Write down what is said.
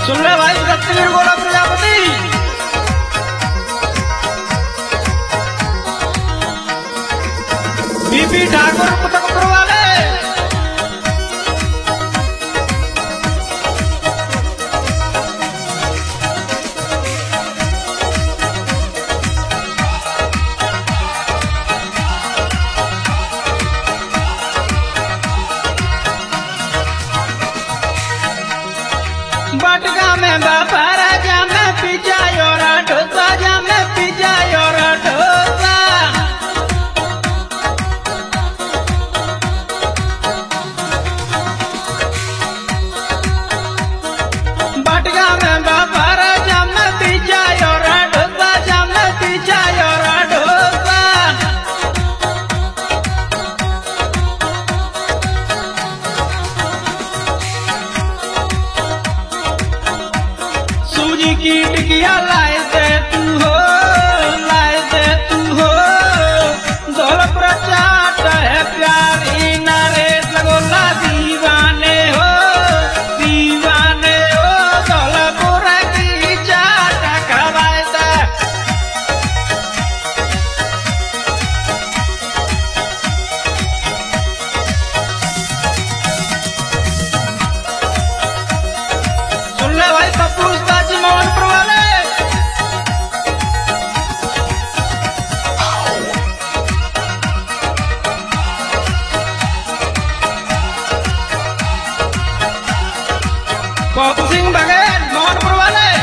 सुन ले भाई रत्नवीर गोला प्रजापति। बीपी ठाकुर पुतकपुर वाले। बटगा में बाबा राजा में पिजा योरा ढोसा जा में पिजा योरा ढोसा। बटगा में बाबा राजा में पिजा योरा ढोसा जा में पिजा योरा ढोसा। सूजी की टिकिया लाए दे तू हो, लाए दे तू हो। दौल प्रचार है प्यारी नरेश लगोला दीवाने हो, दीवाने हो। दौलपुर की चाट खवाए दे। सुन ले भाई पप्पू मोहनपुर वाले। पप्पू सिंह बघेल मोहनपुर वाले।